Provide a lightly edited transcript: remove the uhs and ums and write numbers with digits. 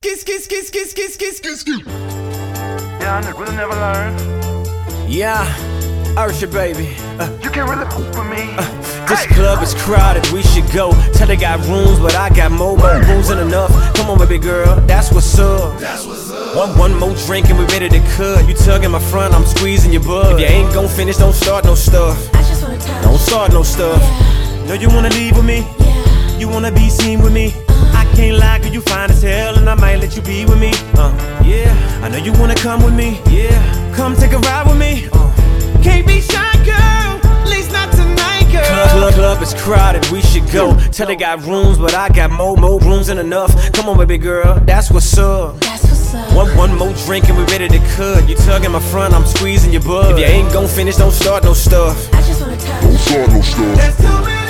Yeah, I really never learned. Yeah, Ursha, baby. You can't really f with me. This club is crowded, we should go. Tell they got rooms, but I got more rooms than enough. Come on, baby girl, that's what's up. One more drink and we ready to cut. You tugging my front, I'm squeezing your butt. If you ain't gon' finish, don't start no stuff. I just wanna touch. Don't start no stuff. Yeah. Know you wanna leave with me? Yeah. You wanna be seen with me? I can't lie, 'cause you fine as hell, and I might let you be with me. Yeah, I know you wanna come with me. Yeah, come take a ride with me. Can't be shy, girl, at least not tonight, girl. Club is crowded, we should go. Tell they got rooms, but I got more rooms than enough. Come on, baby girl, that's what's up. That's what's up. One more drink and we ready to cut. You tugging my front, I'm squeezing your butt. If you ain't gon' finish, don't start no stuff. I just wanna touch. Don't start no stuff. There's too many